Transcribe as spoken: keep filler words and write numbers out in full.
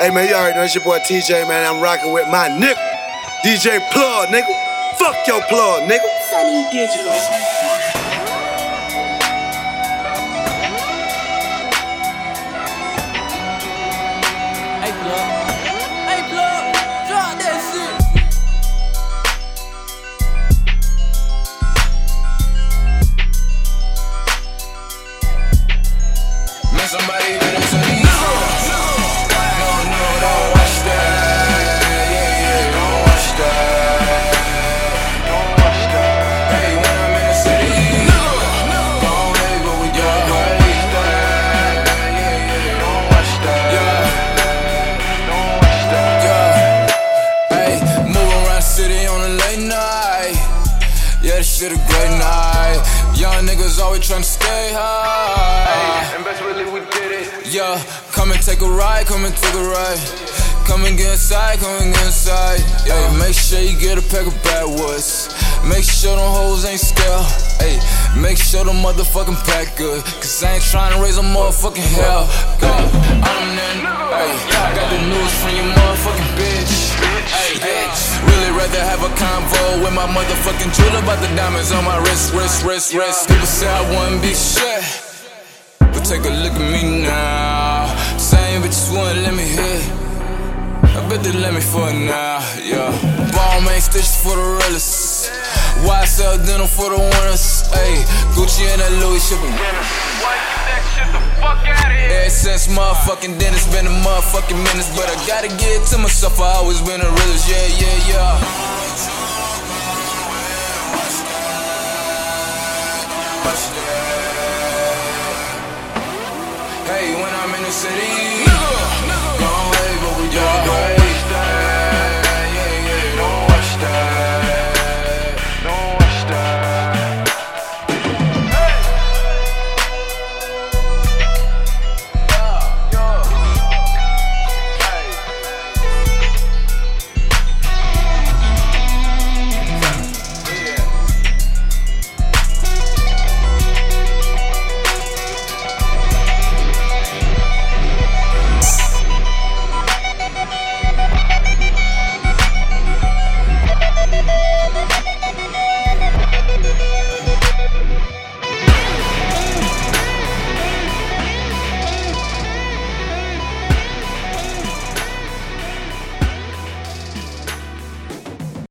Hey man, you already know it's your boy T J, man. I'm rocking with my nigga, D J Plug, nigga. Fuck your plug, nigga. Sunny Digital. Hey Plug, hey Plug, drop that shit. Man, somebody let us know. No, no, don't watch that. Yeah, yeah, don't watch that. Don't watch that. Hey, when I'm in the city, don't hate, but we got hate that. Yeah, yeah, don't watch that. Yeah, don't watch that. Yeah. Hey, moving around the city on a late night. Yeah, this shit a great night. Young niggas always tryna stay high. And best really we did it. Yeah, come and take a ride, come and take a ride. Come and get inside, come and get inside. Yeah, make sure you get a pack of backwoods. Make sure them hoes ain't scared. Hey, make sure the motherfucking pack good. Cause I ain't tryna raise a motherfucking hell. God, I'm that. Hey, I got the news from your motherfucking bitch. Hey, bitch. Really rather have a convo with my motherfucking jeweler about the diamonds on my wrist, wrist, wrist, wrist. People say I wouldn't be shit, but take a look at me now. Same bitches wouldn't let me hit. I bet they let me for it now, yeah. Ball main stitches for the realists. Y S L dental for the winners. Ayy, Gucci and that Louis shipping. Why get that shit the fuck out of here? Ever since motherfucking then, it's been a motherfucking minutes. But I gotta get it to myself, I always been a realist, yeah, yeah, yeah. Hey, when I'm in the city,